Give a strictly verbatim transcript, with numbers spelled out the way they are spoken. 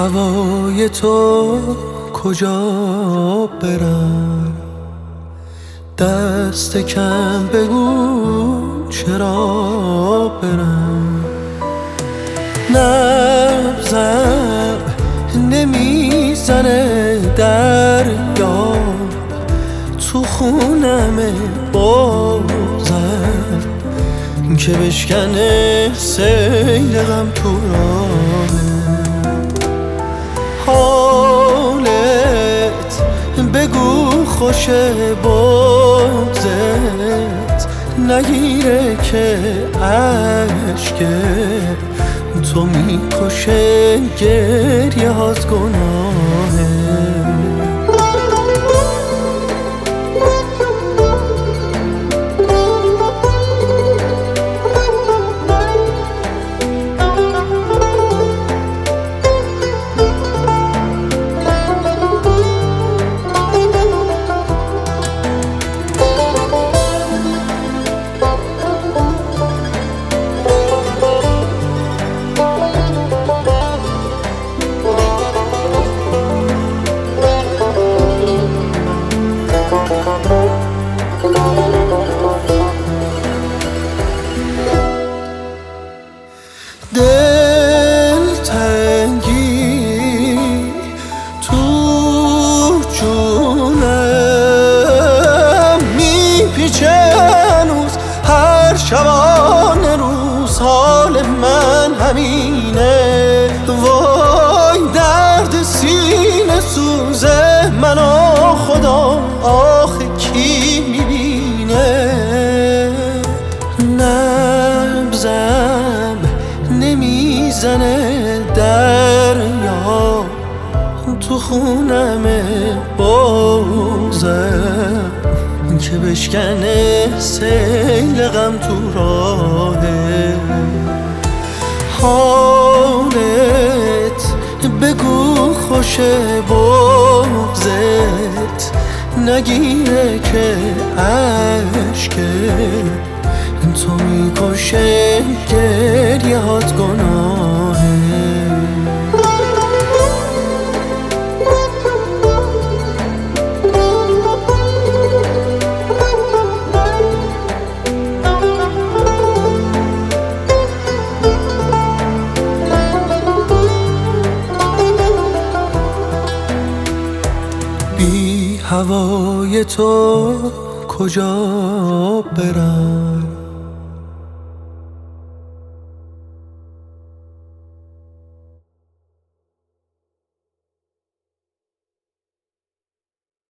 هوای تو کجا برم؟ دست کم بگو چرا برم؟ نبضم نمیزنه دریا، تو خونمه بازم که بشکنه سیل غم تو راهه. حالت بگو خوشه بغضت نگیره که عشقه تو میکشه گریه هات گناهه. دلتنگی تو جونم میپیچه هنوز، هر شبانه روز حال من همینه. وای درد سینه سوزه منو خدا آخه کی میبینه؟ نبضم نمیزنه دریا، تو خونمه بازم که بشکنه سیل غم تو راهه. حالت بگو خوشه بغضت نگیره که عشقه تو میکشه گریه هات گناهه. بی هوای تو کجا برم؟